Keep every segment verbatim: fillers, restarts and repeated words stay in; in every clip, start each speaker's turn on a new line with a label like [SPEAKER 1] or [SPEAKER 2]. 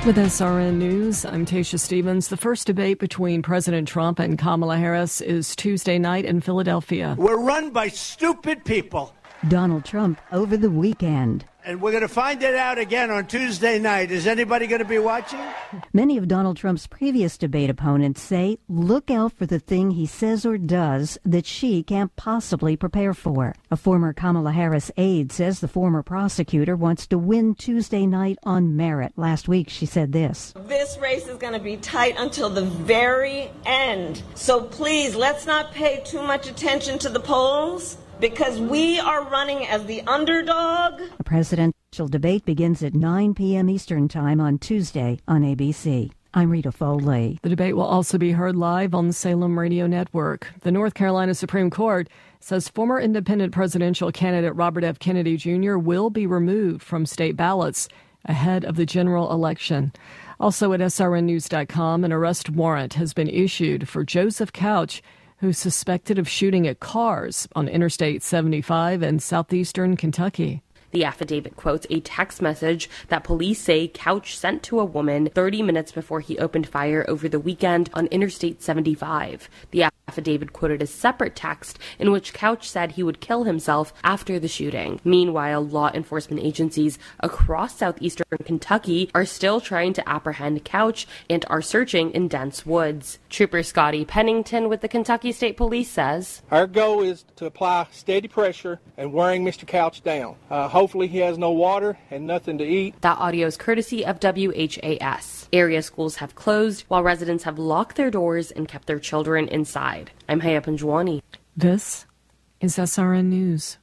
[SPEAKER 1] With S R N News, I'm Tasha Stevens. The first debate between President Trump and Kamala Harris is Tuesday night in Philadelphia.
[SPEAKER 2] We're run by stupid people.
[SPEAKER 3] Donald Trump over the weekend.
[SPEAKER 2] And we're going to find it out again on Tuesday night. Is anybody going to be watching?
[SPEAKER 3] Many of Donald Trump's previous debate opponents say, look out for the thing he says or does that she can't possibly prepare for. A former Kamala Harris aide says the former prosecutor wants to win Tuesday night on merit. Last week, she said this.
[SPEAKER 4] This race is going to be tight until the very end. So please, let's not pay too much attention to the polls, because we are running as the underdog.
[SPEAKER 3] A presidential debate begins at nine p.m. Eastern Time on Tuesday on A B C. I'm Rita Foley.
[SPEAKER 1] The debate will also be heard live on the Salem Radio Network. The North Carolina Supreme Court says former independent presidential candidate Robert F. Kennedy Junior will be removed from state ballots ahead of the general election. Also at S R N news dot com, an arrest warrant has been issued for Joseph Couch, who's suspected of shooting at cars on Interstate seventy-five in southeastern Kentucky.
[SPEAKER 5] The affidavit quotes a text message that police say Couch sent to a woman thirty minutes before he opened fire over the weekend on Interstate seventy-five. The affidavit quoted a separate text in which Couch said he would kill himself after the shooting. Meanwhile, law enforcement agencies across southeastern Kentucky are still trying to apprehend Couch and are searching in dense woods. Trooper Scotty Pennington with the Kentucky State Police says,
[SPEAKER 6] our goal is to apply steady pressure and wearing Mister Couch down. Uh, hopefully he has no water and nothing to eat.
[SPEAKER 5] That audio is courtesy of W H A S. Area schools have closed while residents have locked their doors and kept their children inside. I'm Haya Panjwani.
[SPEAKER 1] This is S R N News.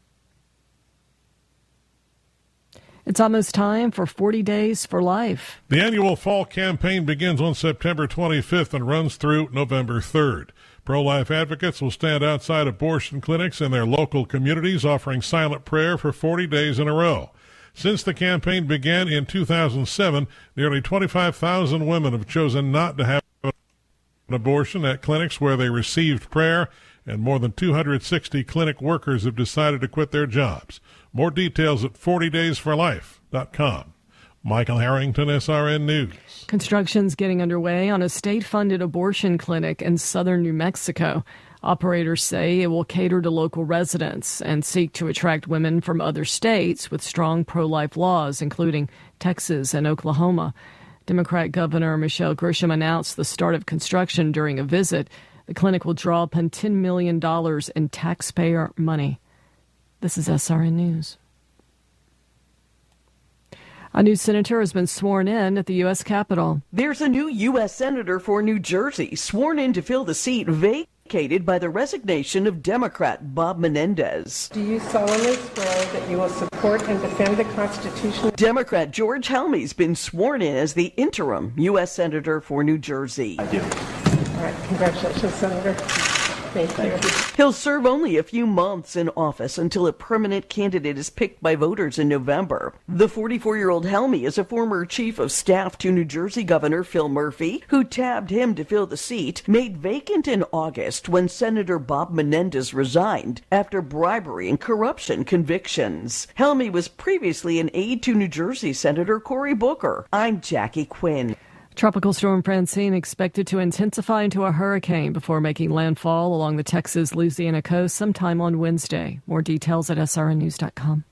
[SPEAKER 1] It's almost time for forty days for Life.
[SPEAKER 7] The annual fall campaign begins on September twenty-fifth and runs through November third. Pro-life advocates will stand outside abortion clinics in their local communities offering silent prayer for forty days in a row. Since the campaign began in two thousand seven, nearly twenty-five thousand women have chosen not to have an abortion at clinics where they received prayer, and more than two hundred sixty clinic workers have decided to quit their jobs. More details at forty days for life dot com. Michael Harrington, S R N News.
[SPEAKER 1] Construction's getting underway on a state-funded abortion clinic in southern New Mexico. Operators say it will cater to local residents and seek to attract women from other states with strong pro-life laws, including Texas and Oklahoma. Democrat Governor Michelle Grisham announced the start of construction during a visit. The clinic will draw upon ten million dollars in taxpayer money. This is S R N News. A new senator has been sworn in at the U S Capitol.
[SPEAKER 8] There's a new U S senator for New Jersey sworn in to fill the seat vacated by the resignation of Democrat Bob Menendez.
[SPEAKER 9] Do you solemnly swear that you will support and defend the Constitution?
[SPEAKER 8] Democrat George Helmy's been sworn in as the interim U S senator for New Jersey.
[SPEAKER 9] I do. All right, congratulations, Senator. Thank you.
[SPEAKER 8] He'll serve only a few months in office until a permanent candidate is picked by voters in November. The forty-four-year-old Helmy is a former chief of staff to New Jersey Governor Phil Murphy, who tabbed him to fill the seat, made vacant in August when Senator Bob Menendez resigned after bribery and corruption convictions. Helmy was previously an aide to New Jersey Senator Cory Booker. I'm Jackie Quinn.
[SPEAKER 1] Tropical storm Francine expected to intensify into a hurricane before making landfall along the Texas-Louisiana coast sometime on Wednesday. More details at S R N news dot com.